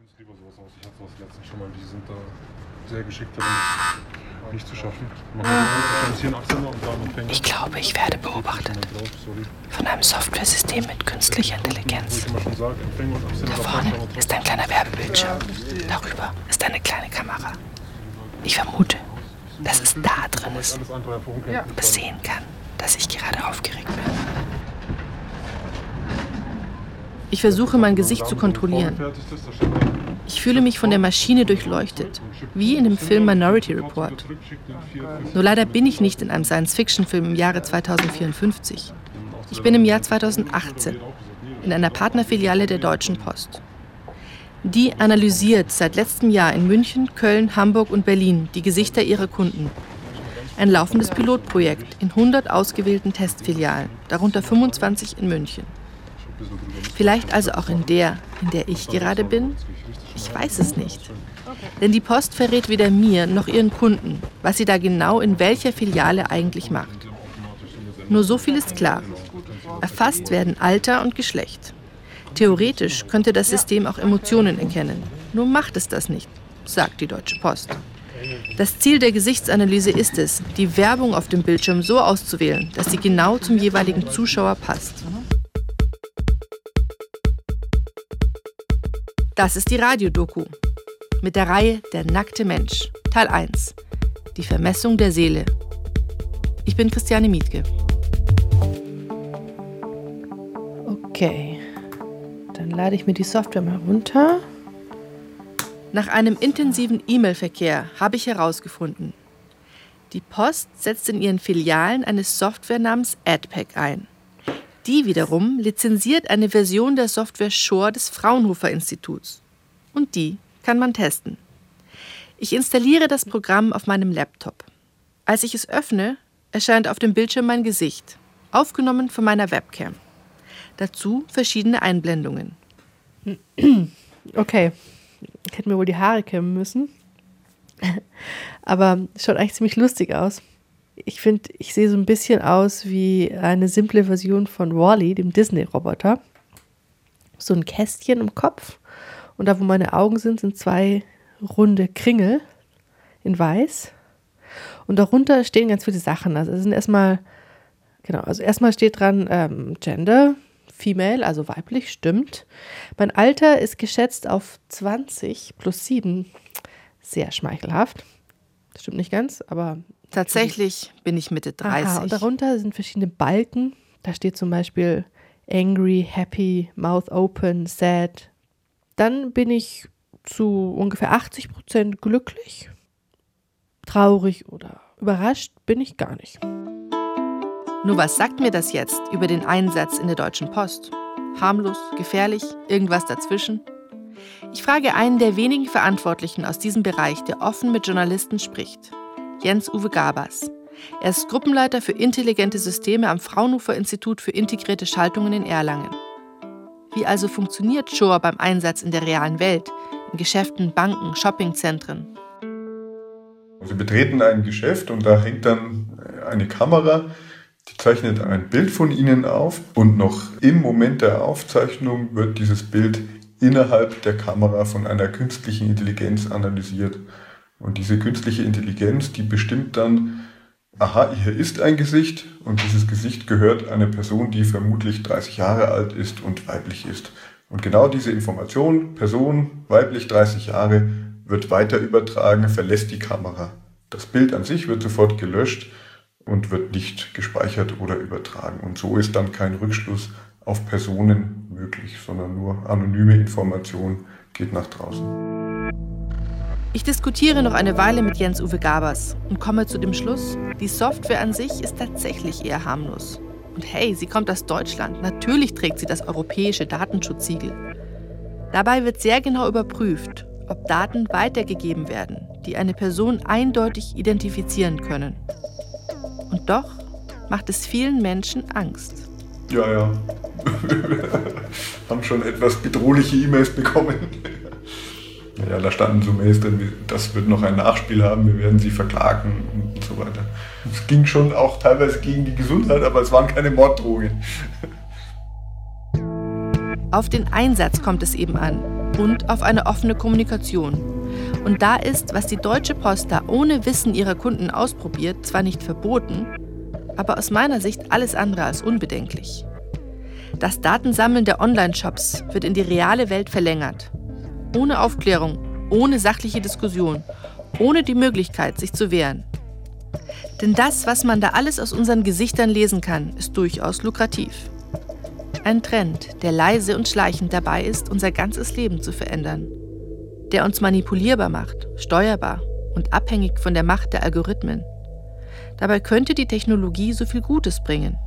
Lieber sowas aus. Ich hatte sowas letztens schon mal, die sind da sehr geschickt darin, nicht zu schaffen. Ich glaube, ich werde beobachtet. Von einem Softwaresystem mit künstlicher Intelligenz. Da vorne ist ein kleiner Werbebildschirm. Darüber ist eine kleine Kamera. Ich vermute, dass es da drin ist und es sehen kann, dass ich gerade aufgeregt bin. Ich versuche, mein Gesicht zu kontrollieren. Ich fühle mich von der Maschine durchleuchtet, wie in dem Film Minority Report. Nur leider bin ich nicht in einem Science-Fiction-Film im Jahre 2054. Ich bin im Jahr 2018 in einer Partnerfiliale der Deutschen Post. Die analysiert seit letztem Jahr in München, Köln, Hamburg und Berlin die Gesichter ihrer Kunden. Ein laufendes Pilotprojekt in 100 ausgewählten Testfilialen, darunter 25 in München. Vielleicht also auch in der ich gerade bin? Ich weiß es nicht. Denn die Post verrät weder mir noch ihren Kunden, was sie da genau in welcher Filiale eigentlich macht. Nur so viel ist klar. Erfasst werden Alter und Geschlecht. Theoretisch könnte das System auch Emotionen erkennen. Nur macht es das nicht, sagt die Deutsche Post. Das Ziel der Gesichtsanalyse ist es, die Werbung auf dem Bildschirm so auszuwählen, dass sie genau zum jeweiligen Zuschauer passt. Das ist die Radiodoku mit der Reihe Der nackte Mensch, Teil 1, die Vermessung der Seele. Ich bin Christiane Mietke. Okay, dann lade ich mir die Software mal runter. Nach einem intensiven E-Mail-Verkehr habe ich herausgefunden, die Post setzt in ihren Filialen eine Software namens AdPack ein. Die wiederum lizenziert eine Version der Software Shore des Fraunhofer-Instituts. Und die kann man testen. Ich installiere das Programm auf meinem Laptop. Als ich es öffne, erscheint auf dem Bildschirm mein Gesicht, aufgenommen von meiner Webcam. Dazu verschiedene Einblendungen. Okay, ich hätte mir wohl die Haare kämmen müssen. Aber es schaut eigentlich ziemlich lustig aus. Ich finde, ich sehe so ein bisschen aus wie eine simple Version von Wall-E, dem Disney-Roboter. So ein Kästchen im Kopf. Und da, wo meine Augen sind, sind 2 runde Kringel in weiß. Und darunter stehen ganz viele Sachen. Also es sind erstmal steht dran Gender, Female, also weiblich, stimmt. Mein Alter ist geschätzt auf 20 plus 7. Sehr schmeichelhaft. Das stimmt nicht ganz, aber... Tatsächlich bin ich Mitte 30. Aha, und darunter sind verschiedene Balken. Da steht zum Beispiel angry, happy, mouth open, sad. Dann bin ich zu ungefähr 80% glücklich. Traurig oder überrascht bin ich gar nicht. Nur was sagt mir das jetzt über den Einsatz in der Deutschen Post? Harmlos, gefährlich, irgendwas dazwischen? Ich frage einen der wenigen Verantwortlichen aus diesem Bereich, der offen mit Journalisten spricht. Jens-Uwe Gabers. Er ist Gruppenleiter für intelligente Systeme am Fraunhofer-Institut für integrierte Schaltungen in Erlangen. Wie also funktioniert Shore beim Einsatz in der realen Welt, in Geschäften, Banken, Shoppingzentren? Sie betreten ein Geschäft und da hängt dann eine Kamera, die zeichnet ein Bild von Ihnen auf und noch im Moment der Aufzeichnung wird dieses Bild innerhalb der Kamera von einer künstlichen Intelligenz analysiert. Und diese künstliche Intelligenz, die bestimmt dann, aha, hier ist ein Gesicht und dieses Gesicht gehört einer Person, die vermutlich 30 Jahre alt ist und weiblich ist. Und genau diese Information, Person, weiblich 30 Jahre, wird weiter übertragen, verlässt die Kamera. Das Bild an sich wird sofort gelöscht und wird nicht gespeichert oder übertragen. Und so ist dann kein Rückschluss auf Personen möglich, sondern nur anonyme Information geht nach draußen. Ich diskutiere noch eine Weile mit Jens-Uwe Gabers und komme zu dem Schluss, die Software an sich ist tatsächlich eher harmlos. Und hey, sie kommt aus Deutschland. Natürlich trägt sie das europäische Datenschutzsiegel. Dabei wird sehr genau überprüft, ob Daten weitergegeben werden, die eine Person eindeutig identifizieren können. Und doch macht es vielen Menschen Angst. Ja. Haben schon etwas bedrohliche E-Mails bekommen. Ja, da standen so Mails drin, das wird noch ein Nachspiel haben, wir werden sie verklagen und so weiter. Es ging schon auch teilweise gegen die Gesundheit, aber es waren keine Morddrohungen. Auf den Einsatz kommt es eben an. und auf eine offene Kommunikation. Und da ist, was die Deutsche Post da ohne Wissen ihrer Kunden ausprobiert, zwar nicht verboten, aber aus meiner Sicht alles andere als unbedenklich. Das Datensammeln der Online-Shops wird in die reale Welt verlängert. Ohne Aufklärung, ohne sachliche Diskussion, ohne die Möglichkeit, sich zu wehren. Denn das, was man da alles aus unseren Gesichtern lesen kann, ist durchaus lukrativ. Ein Trend, der leise und schleichend dabei ist, unser ganzes Leben zu verändern. Der uns manipulierbar macht, steuerbar und abhängig von der Macht der Algorithmen. Dabei könnte die Technologie so viel Gutes bringen.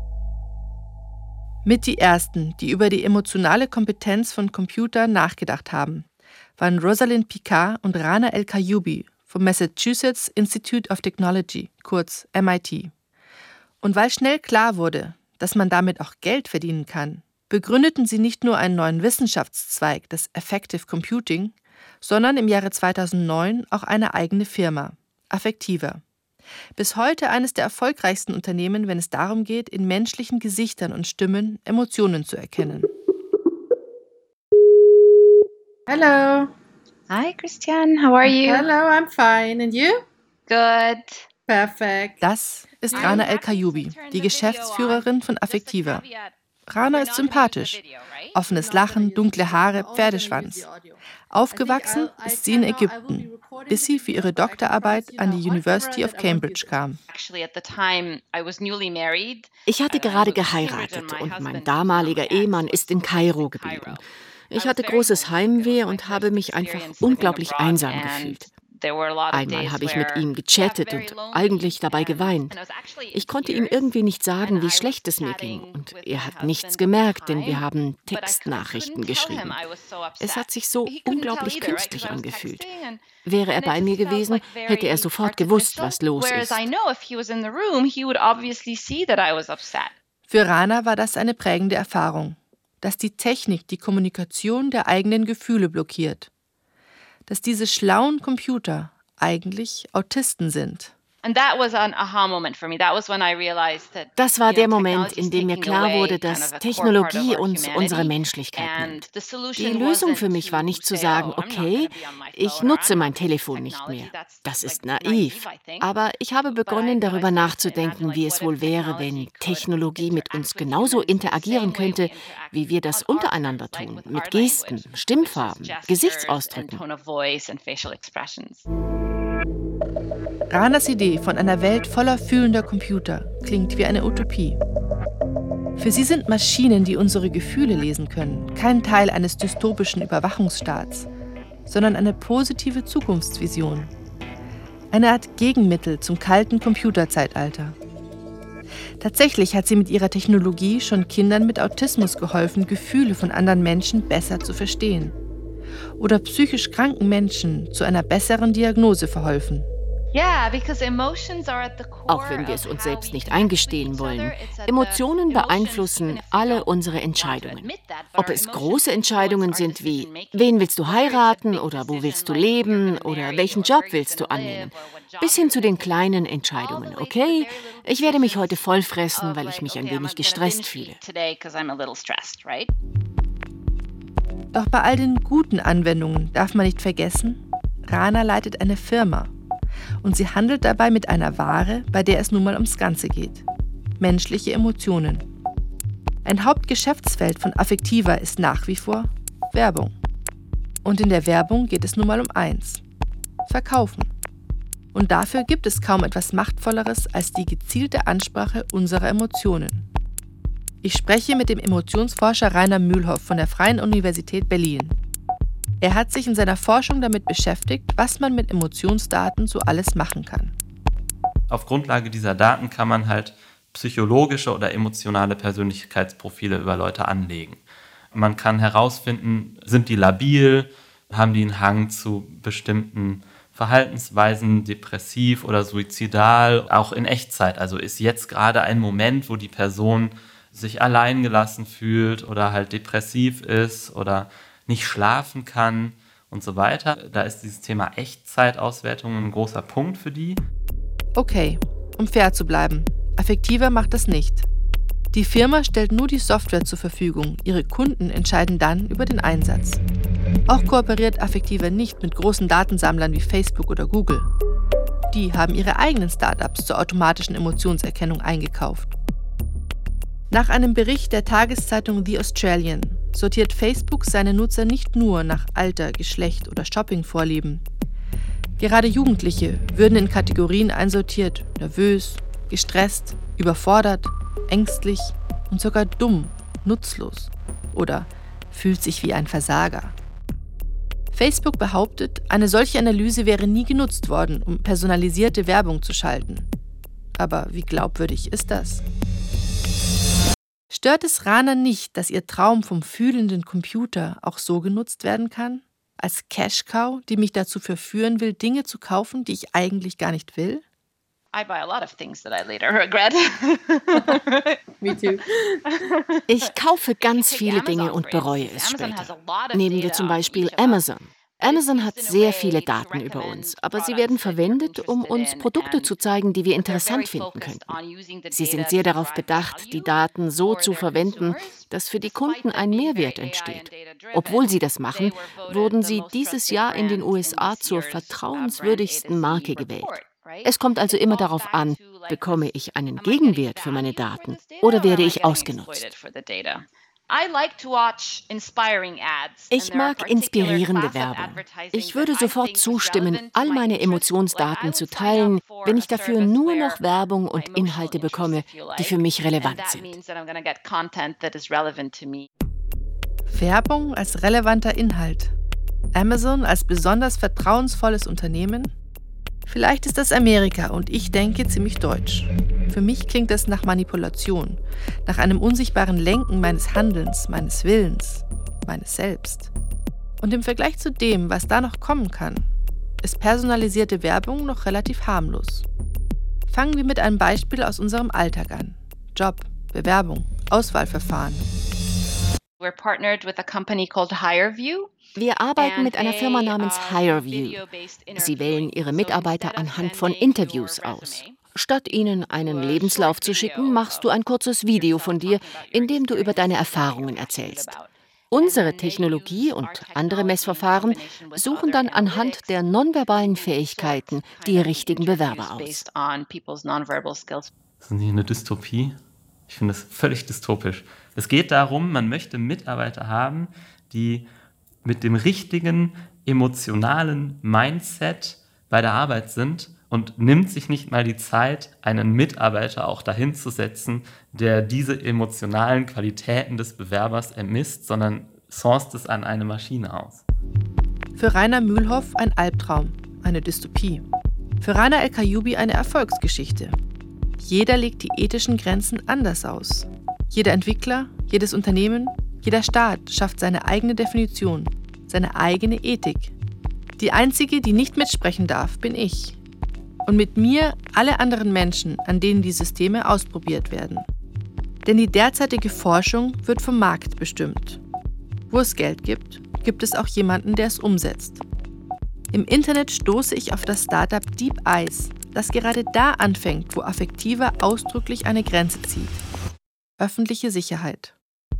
Mit die ersten, die über die emotionale Kompetenz von Computern nachgedacht haben, waren Rosalind Picard und Rana El-Kayoubi vom Massachusetts Institute of Technology, kurz MIT. Und weil schnell klar wurde, dass man damit auch Geld verdienen kann, begründeten sie nicht nur einen neuen Wissenschaftszweig, das Affective Computing, sondern im Jahre 2009 auch eine eigene Firma, Affectiva. Bis heute eines der erfolgreichsten Unternehmen, wenn es darum geht, in menschlichen Gesichtern und Stimmen Emotionen zu erkennen. Hello. Hi, Christian. How are you? Hello, I'm fine. And you? Good. Perfect. Das ist Rana El-Kayoubi, die Geschäftsführerin von Affectiva. Rana ist sympathisch. Offenes Lachen, dunkle Haare, Pferdeschwanz. Aufgewachsen ist sie in Ägypten, bis sie für ihre Doktorarbeit an die University of Cambridge kam. Ich hatte gerade geheiratet und mein damaliger Ehemann ist in Kairo geblieben. Ich hatte großes Heimweh und habe mich einfach unglaublich einsam gefühlt. Einmal habe ich mit ihm gechattet und eigentlich dabei geweint. Ich konnte ihm irgendwie nicht sagen, wie schlecht es mir ging. Und er hat nichts gemerkt, denn wir haben Textnachrichten geschrieben. Es hat sich so unglaublich künstlich angefühlt. Wäre er bei mir gewesen, hätte er sofort gewusst, was los ist. Für Rana war das eine prägende Erfahrung, dass die Technik die Kommunikation der eigenen Gefühle blockiert. Dass diese schlauen Computer eigentlich Autisten sind. Das war der Moment, in dem mir klar wurde, dass Technologie uns unsere Menschlichkeit nimmt. Die Lösung für mich war nicht zu sagen, okay, ich nutze mein Telefon nicht mehr. Das ist naiv. Aber ich habe begonnen, darüber nachzudenken, wie es wohl wäre, wenn Technologie mit uns genauso interagieren könnte, wie wir das untereinander tun, mit Gesten, Stimmfarben, Gesichtsausdrücken. Ranas Idee von einer Welt voller fühlender Computer klingt wie eine Utopie. Für sie sind Maschinen, die unsere Gefühle lesen können, kein Teil eines dystopischen Überwachungsstaats, sondern eine positive Zukunftsvision. Eine Art Gegenmittel zum kalten Computerzeitalter. Tatsächlich hat sie mit ihrer Technologie schon Kindern mit Autismus geholfen, Gefühle von anderen Menschen besser zu verstehen. Oder psychisch kranken Menschen zu einer besseren Diagnose verholfen. Auch wenn wir es uns selbst nicht eingestehen wollen, Emotionen beeinflussen alle unsere Entscheidungen. Ob es große Entscheidungen sind wie, wen willst du heiraten oder wo willst du leben oder welchen Job willst du annehmen, bis hin zu den kleinen Entscheidungen. Okay, ich werde mich heute voll fressen, weil ich mich ein wenig gestresst fühle. Doch bei all den guten Anwendungen darf man nicht vergessen, Rana leitet eine Firma. Und sie handelt dabei mit einer Ware, bei der es nun mal ums Ganze geht. Menschliche Emotionen. Ein Hauptgeschäftsfeld von Affectiva ist nach wie vor Werbung. Und in der Werbung geht es nun mal um eins: Verkaufen. Und dafür gibt es kaum etwas Machtvolleres als die gezielte Ansprache unserer Emotionen. Ich spreche mit dem Emotionsforscher Rainer Mühlhoff von der Freien Universität Berlin. Er hat sich in seiner Forschung damit beschäftigt, was man mit Emotionsdaten so alles machen kann. Auf Grundlage dieser Daten kann man halt psychologische oder emotionale Persönlichkeitsprofile über Leute anlegen. Man kann herausfinden, sind die labil, haben die einen Hang zu bestimmten Verhaltensweisen, depressiv oder suizidal, auch in Echtzeit. Also ist jetzt gerade ein Moment, wo die Person sich alleingelassen fühlt oder halt depressiv ist oder nicht schlafen kann und so weiter. Da ist dieses Thema Echtzeitauswertung ein großer Punkt für die. Okay, um fair zu bleiben, Affectiva macht das nicht. Die Firma stellt nur die Software zur Verfügung. Ihre Kunden entscheiden dann über den Einsatz. Auch kooperiert Affektiva nicht mit großen Datensammlern wie Facebook oder Google. Die haben ihre eigenen Startups zur automatischen Emotionserkennung eingekauft. Nach einem Bericht der Tageszeitung The Australian sortiert Facebook seine Nutzer nicht nur nach Alter, Geschlecht oder Shoppingvorlieben. Gerade Jugendliche würden in Kategorien einsortiert: nervös, gestresst, überfordert, ängstlich und sogar dumm, nutzlos oder fühlt sich wie ein Versager. Facebook behauptet, eine solche Analyse wäre nie genutzt worden, um personalisierte Werbung zu schalten. Aber wie glaubwürdig ist das? Stört es Rana nicht, dass ihr Traum vom fühlenden Computer auch so genutzt werden kann? Als Cash-Cow, die mich dazu verführen will, Dinge zu kaufen, die ich eigentlich gar nicht will? I buy a lot of things that I later regret. Me too. Ich kaufe ganz viele Dinge und bereue es später. Nehmen wir zum Beispiel Amazon. Amazon hat sehr viele Daten über uns, aber sie werden verwendet, um uns Produkte zu zeigen, die wir interessant finden könnten. Sie sind sehr darauf bedacht, die Daten so zu verwenden, dass für die Kunden ein Mehrwert entsteht. Obwohl sie das machen, wurden sie dieses Jahr in den USA zur vertrauenswürdigsten Marke gewählt. Es kommt also immer darauf an, bekomme ich einen Gegenwert für meine Daten oder werde ich ausgenutzt? Ich mag inspirierende Werbung. Ich würde sofort zustimmen, all meine Emotionsdaten zu teilen, wenn ich dafür nur noch Werbung und Inhalte bekomme, die für mich relevant sind. Werbung als relevanter Inhalt. Amazon als besonders vertrauensvolles Unternehmen? Vielleicht ist das Amerika und ich denke ziemlich deutsch. Für mich klingt das nach Manipulation, nach einem unsichtbaren Lenken meines Handelns, meines Willens, meines Selbst. Und im Vergleich zu dem, was da noch kommen kann, ist personalisierte Werbung noch relativ harmlos. Fangen wir mit einem Beispiel aus unserem Alltag an. Job, Bewerbung, Auswahlverfahren. We're partnered with a company called HireVue. Wir arbeiten mit einer Firma namens HireVue. Sie wählen ihre Mitarbeiter anhand von Interviews aus. Statt ihnen einen Lebenslauf zu schicken, machst du ein kurzes Video von dir, in dem du über deine Erfahrungen erzählst. Unsere Technologie und andere Messverfahren suchen dann anhand der nonverbalen Fähigkeiten die richtigen Bewerber aus. Ist das nicht eine Dystopie? Ich finde das völlig dystopisch. Es geht darum, man möchte Mitarbeiter haben, die mit dem richtigen emotionalen Mindset bei der Arbeit sind und nimmt sich nicht mal die Zeit, einen Mitarbeiter auch dahin zu setzen, der diese emotionalen Qualitäten des Bewerbers ermisst, sondern sourced es an eine Maschine aus. Für Rainer Mühlhoff ein Albtraum, eine Dystopie. Für Rana El-Kayyoubi eine Erfolgsgeschichte. Jeder legt die ethischen Grenzen anders aus. Jeder Entwickler, jedes Unternehmen, jeder Staat schafft seine eigene Definition, seine eigene Ethik. Die einzige, die nicht mitsprechen darf, bin ich. Und mit mir alle anderen Menschen, an denen die Systeme ausprobiert werden. Denn die derzeitige Forschung wird vom Markt bestimmt. Wo es Geld gibt, gibt es auch jemanden, der es umsetzt. Im Internet stoße ich auf das Startup Deep Eyes, das gerade da anfängt, wo Affektiva ausdrücklich eine Grenze zieht. Öffentliche Sicherheit.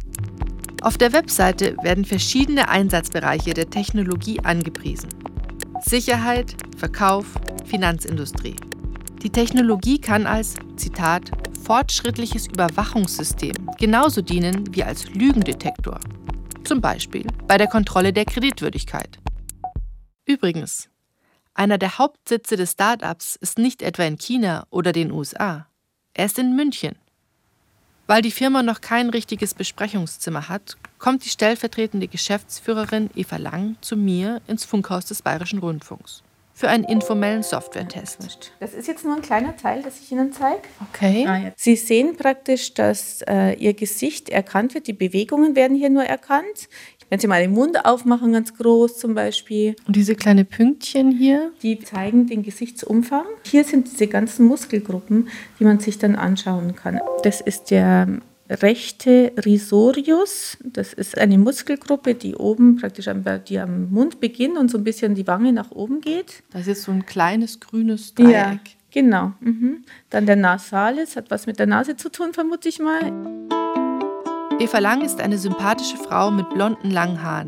Auf der Webseite werden verschiedene Einsatzbereiche der Technologie angepriesen. Sicherheit, Verkauf, Finanzindustrie. Die Technologie kann als, Zitat, fortschrittliches Überwachungssystem genauso dienen wie als Lügendetektor. Zum Beispiel bei der Kontrolle der Kreditwürdigkeit. Übrigens, einer der Hauptsitze des Startups ist nicht etwa in China oder den USA. Er ist in München. Weil die Firma noch kein richtiges Besprechungszimmer hat, kommt die stellvertretende Geschäftsführerin Eva Lang zu mir ins Funkhaus des Bayerischen Rundfunks für einen informellen Software-Test. Das ist jetzt nur ein kleiner Teil, das ich Ihnen zeige. Okay. Sie sehen praktisch, dass Ihr Gesicht erkannt wird. Die Bewegungen werden hier nur erkannt. Wenn Sie mal den Mund aufmachen, ganz groß zum Beispiel. Und diese kleinen Pünktchen hier? Die zeigen den Gesichtsumfang. Hier sind diese ganzen Muskelgruppen, die man sich dann anschauen kann. Das ist der rechte Risorius. Das ist eine Muskelgruppe, die oben praktisch am Mund beginnt und so ein bisschen die Wange nach oben geht. Das ist so ein kleines grünes Dreieck. Ja, genau. Dann der Nasalis, hat was mit der Nase zu tun, vermute ich mal. Eva Lang ist eine sympathische Frau mit blonden, langen Haaren.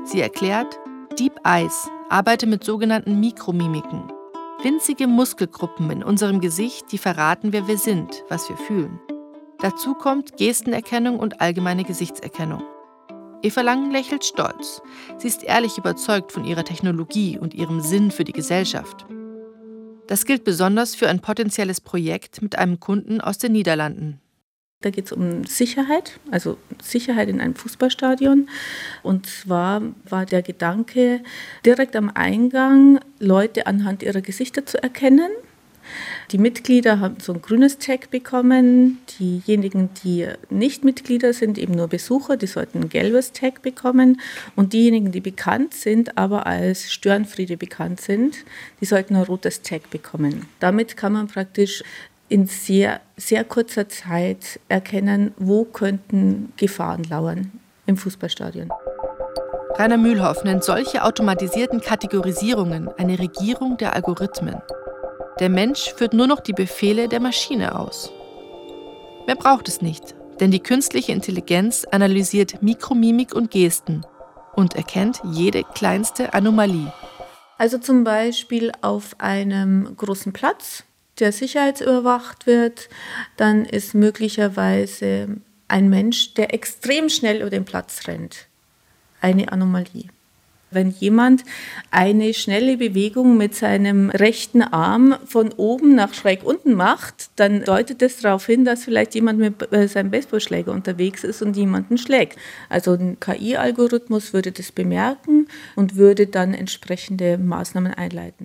Sie erklärt, Deep Eyes arbeite mit sogenannten Mikromimiken. Winzige Muskelgruppen in unserem Gesicht, die verraten, wer wir sind, was wir fühlen. Dazu kommt Gestenerkennung und allgemeine Gesichtserkennung. Eva Lang lächelt stolz. Sie ist ehrlich überzeugt von ihrer Technologie und ihrem Sinn für die Gesellschaft. Das gilt besonders für ein potenzielles Projekt mit einem Kunden aus den Niederlanden. Da geht es um Sicherheit, also Sicherheit in einem Fußballstadion. Und zwar war der Gedanke, direkt am Eingang Leute anhand ihrer Gesichter zu erkennen. Die Mitglieder haben so ein grünes Tag bekommen. Diejenigen, die nicht Mitglieder sind, eben nur Besucher, die sollten ein gelbes Tag bekommen. Und diejenigen, die bekannt sind, aber als Störenfriede bekannt sind, die sollten ein rotes Tag bekommen. Damit kann man praktisch in sehr, sehr kurzer Zeit erkennen, wo könnten Gefahren lauern im Fußballstadion. Rainer Mühlhoff nennt solche automatisierten Kategorisierungen eine Regierung der Algorithmen. Der Mensch führt nur noch die Befehle der Maschine aus. Mehr braucht es nicht, denn die künstliche Intelligenz analysiert Mikromimik und Gesten und erkennt jede kleinste Anomalie. Also zum Beispiel auf einem großen Platz, der sicherheitsüberwacht wird, dann ist möglicherweise ein Mensch, der extrem schnell über den Platz rennt, eine Anomalie. Wenn jemand eine schnelle Bewegung mit seinem rechten Arm von oben nach schräg unten macht, dann deutet das darauf hin, dass vielleicht jemand mit seinem Baseballschläger unterwegs ist und jemanden schlägt. Also ein KI-Algorithmus würde das bemerken und würde dann entsprechende Maßnahmen einleiten.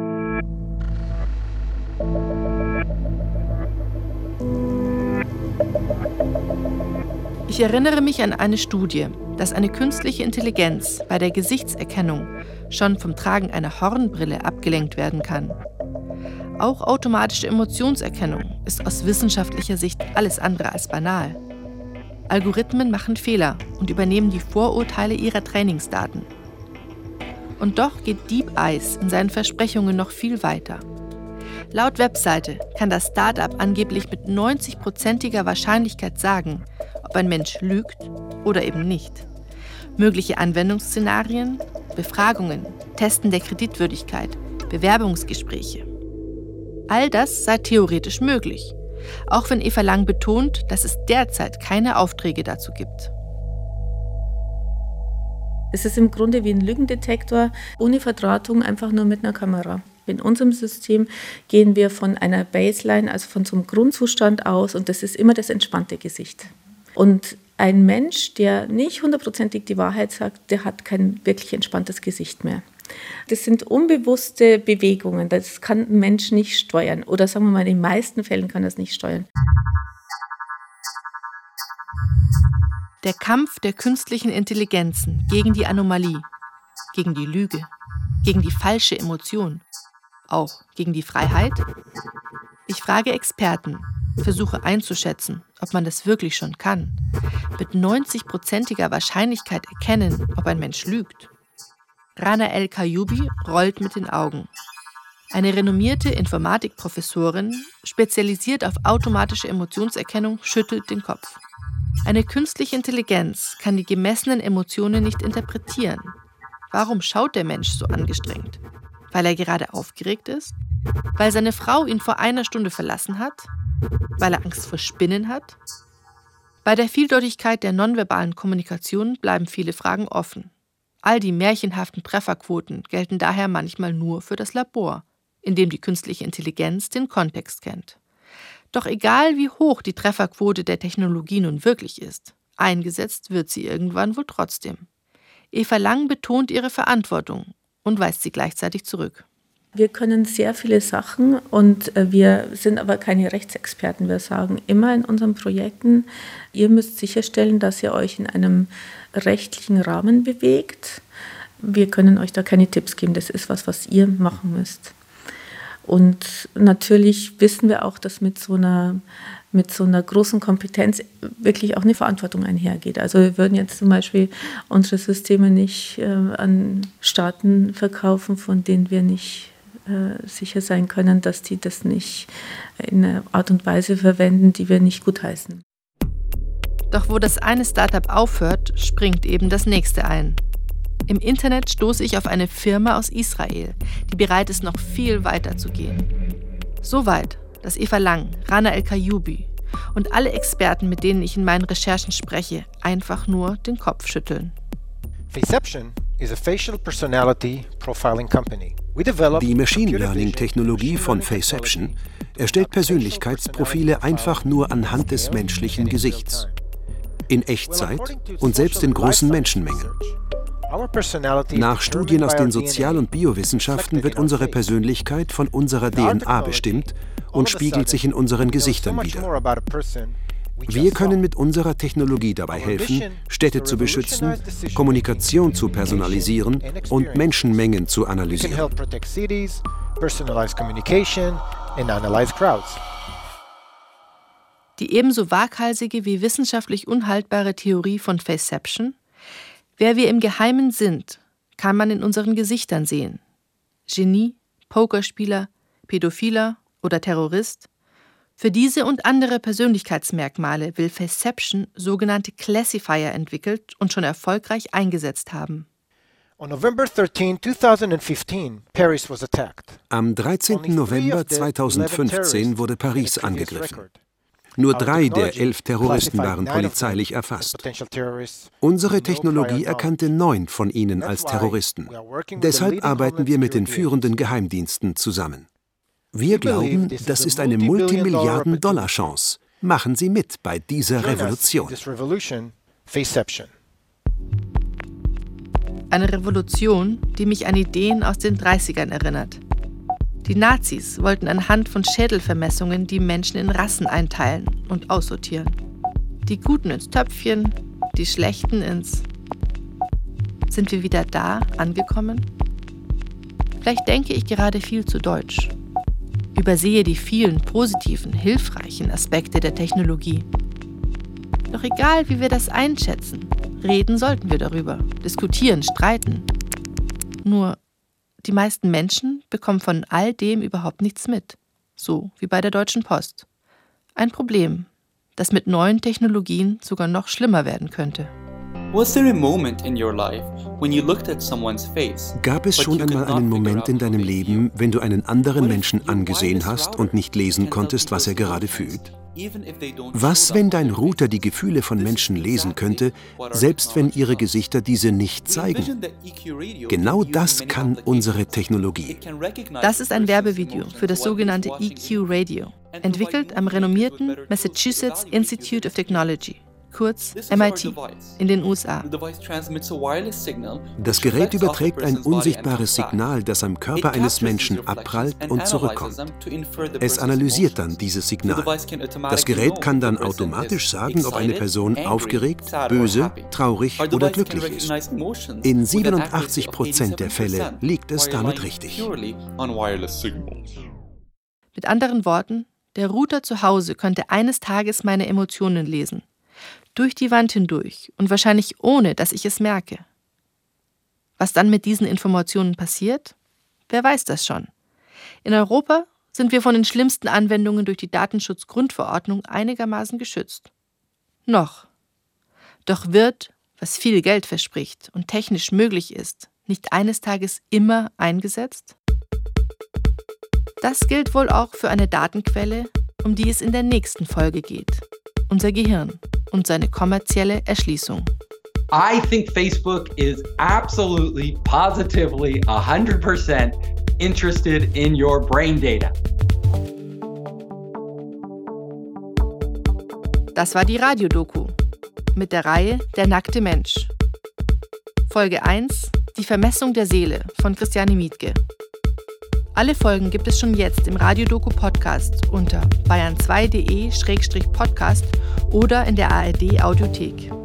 Ich erinnere mich an eine Studie, dass eine künstliche Intelligenz bei der Gesichtserkennung schon vom Tragen einer Hornbrille abgelenkt werden kann. Auch automatische Emotionserkennung ist aus wissenschaftlicher Sicht alles andere als banal. Algorithmen machen Fehler und übernehmen die Vorurteile ihrer Trainingsdaten. Und doch geht Deep Eyes in seinen Versprechungen noch viel weiter. Laut Webseite kann das Start-up angeblich mit 90%iger Wahrscheinlichkeit sagen, ob ein Mensch lügt oder eben nicht. Mögliche Anwendungsszenarien, Befragungen, Testen der Kreditwürdigkeit, Bewerbungsgespräche. All das sei theoretisch möglich, auch wenn Eva Lang betont, dass es derzeit keine Aufträge dazu gibt. Es ist im Grunde wie ein Lügendetektor, ohne Verdrahtung, einfach nur mit einer Kamera. In unserem System gehen wir von einer Baseline, also von so einem Grundzustand aus, und das ist immer das entspannte Gesicht. Und ein Mensch, der nicht 100%ig die Wahrheit sagt, der hat kein wirklich entspanntes Gesicht mehr. Das sind unbewusste Bewegungen, das kann ein Mensch nicht steuern. Oder sagen wir mal, in den meisten Fällen kann er es nicht steuern. Der Kampf der künstlichen Intelligenzen gegen die Anomalie, gegen die Lüge, gegen die falsche Emotion, auch gegen die Freiheit? Ich frage Experten, versuche einzuschätzen, ob man das wirklich schon kann. Mit 90%iger Wahrscheinlichkeit erkennen, ob ein Mensch lügt. Rana El-Kayoubi rollt mit den Augen. Eine renommierte Informatikprofessorin, spezialisiert auf automatische Emotionserkennung, schüttelt den Kopf. Eine künstliche Intelligenz kann die gemessenen Emotionen nicht interpretieren. Warum schaut der Mensch so angestrengt? Weil er gerade aufgeregt ist? Weil seine Frau ihn vor einer Stunde verlassen hat? Weil er Angst vor Spinnen hat? Bei der Vieldeutigkeit der nonverbalen Kommunikation bleiben viele Fragen offen. All die märchenhaften Trefferquoten gelten daher manchmal nur für das Labor, in dem die künstliche Intelligenz den Kontext kennt. Doch egal wie hoch die Trefferquote der Technologie nun wirklich ist, eingesetzt wird sie irgendwann wohl trotzdem. Eva Lang betont ihre Verantwortung und weist sie gleichzeitig zurück. Wir können sehr viele Sachen und wir sind aber keine Rechtsexperten. Wir sagen immer in unseren Projekten, ihr müsst sicherstellen, dass ihr euch in einem rechtlichen Rahmen bewegt. Wir können euch da keine Tipps geben. Das ist was ihr machen müsst. Und natürlich wissen wir auch, dass mit so einer großen Kompetenz wirklich auch eine Verantwortung einhergeht. Also wir würden jetzt zum Beispiel unsere Systeme nicht an Staaten verkaufen, von denen wir nicht sicher sein können, dass die das nicht in einer Art und Weise verwenden, die wir nicht gutheißen. Doch wo das eine Startup aufhört, springt eben das nächste ein. Im Internet stoße ich auf eine Firma aus Israel, die bereit ist, noch viel weiter zu gehen. So weit, dass Eva Lang, Rana El-Kayoubi und alle Experten, mit denen ich in meinen Recherchen spreche, einfach nur den Kopf schütteln. Faceception is a facial personality profiling company. Die Machine Learning-Technologie von Faceception erstellt Persönlichkeitsprofile einfach nur anhand des menschlichen Gesichts. In Echtzeit und selbst in großen Menschenmengen. Nach Studien aus den Sozial- und Biowissenschaften wird unsere Persönlichkeit von unserer DNA bestimmt und spiegelt sich in unseren Gesichtern wider. Wir können mit unserer Technologie dabei helfen, Städte zu beschützen, Kommunikation zu personalisieren und Menschenmengen zu analysieren. Die ebenso waghalsige wie wissenschaftlich unhaltbare Theorie von Faceception: Wer wir im Geheimen sind, kann man in unseren Gesichtern sehen. Genie, Pokerspieler, Pädophiler oder Terrorist. Für diese und andere Persönlichkeitsmerkmale will Faceception sogenannte Classifier entwickelt und schon erfolgreich eingesetzt haben. On November 13, 2015, Paris was attacked. Am 13. November 2015 wurde Paris angegriffen. Nur 3 der 11 Terroristen waren polizeilich erfasst. Unsere Technologie erkannte 9 von ihnen als Terroristen. Deshalb arbeiten wir mit den führenden Geheimdiensten zusammen. Wir glauben, das ist eine Multimilliarden-Dollar-Chance. Machen Sie mit bei dieser Revolution. Eine Revolution, die mich an Ideen aus den 30ern erinnert. Die Nazis wollten anhand von Schädelvermessungen die Menschen in Rassen einteilen und aussortieren. Die Guten ins Töpfchen, die Schlechten ins... Sind wir wieder da angekommen? Vielleicht denke ich gerade viel zu deutsch. Übersehe die vielen positiven, hilfreichen Aspekte der Technologie. Doch egal, wie wir das einschätzen, reden sollten wir darüber, diskutieren, streiten. Nur, die meisten Menschen bekommen von all dem überhaupt nichts mit. So wie bei der Deutschen Post. Ein Problem, das mit neuen Technologien sogar noch schlimmer werden könnte. Gab es schon einmal einen Moment in deinem Leben, wenn du einen anderen Menschen angesehen hast und nicht lesen konntest, was er gerade fühlt? Was, wenn dein Router die Gefühle von Menschen lesen könnte, selbst wenn ihre Gesichter diese nicht zeigen? Genau das kann unsere Technologie. Das ist ein Werbevideo für das sogenannte EQ Radio, entwickelt am renommierten Massachusetts Institute of Technology, kurz MIT, in den USA. Das Gerät überträgt ein unsichtbares Signal, das am Körper eines Menschen abprallt und zurückkommt. Es analysiert dann dieses Signal. Das Gerät kann dann automatisch sagen, ob eine Person aufgeregt, böse, traurig oder glücklich ist. In 87% der Fälle liegt es damit richtig. Mit anderen Worten, der Router zu Hause könnte eines Tages meine Emotionen lesen. Durch die Wand hindurch und wahrscheinlich ohne, dass ich es merke. Was dann mit diesen Informationen passiert? Wer weiß das schon. In Europa sind wir von den schlimmsten Anwendungen durch die Datenschutzgrundverordnung einigermaßen geschützt. Noch. Doch wird, was viel Geld verspricht und technisch möglich ist, nicht eines Tages immer eingesetzt? Das gilt wohl auch für eine Datenquelle, um die es in der nächsten Folge geht. Unser Gehirn und seine kommerzielle Erschließung. I think Facebook is absolutely, positively, 100% interested in your brain data. Das war die Radiodoku mit der Reihe Der nackte Mensch. Folge 1, die Vermessung der Seele von Christiane Mietke. Alle Folgen gibt es schon jetzt im Radiodoku-Podcast unter bayern2.de/podcast oder in der ARD-Audiothek.